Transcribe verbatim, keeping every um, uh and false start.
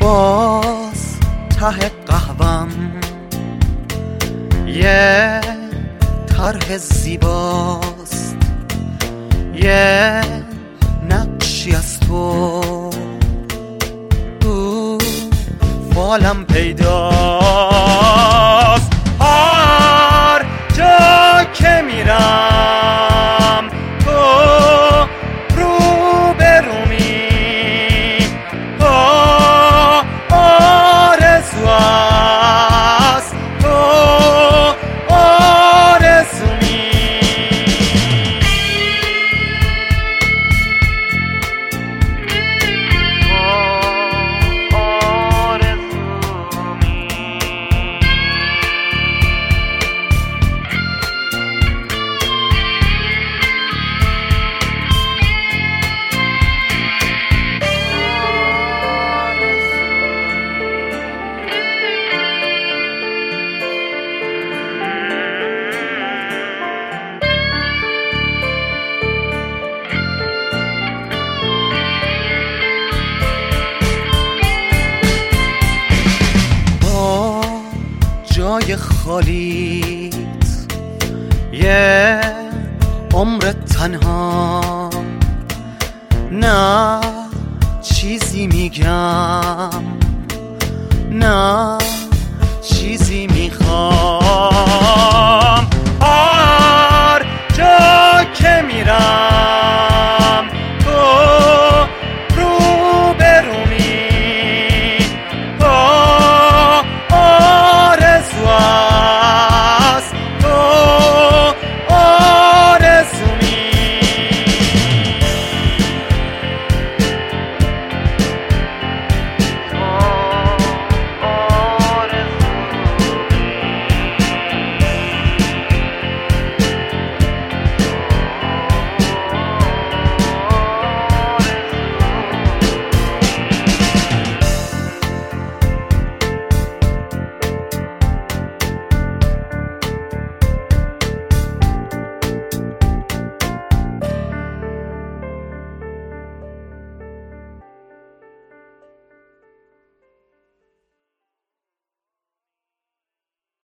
باز ته قهوم یه طرح زیباست، یه نقشی از تو تو فالم پیداست. هر جا که میرم تو رو برومی، تو آرزو است، تو آرزومی. جای خالیت یه عمر تنها، نه چیزی میگم نه چیزی میگم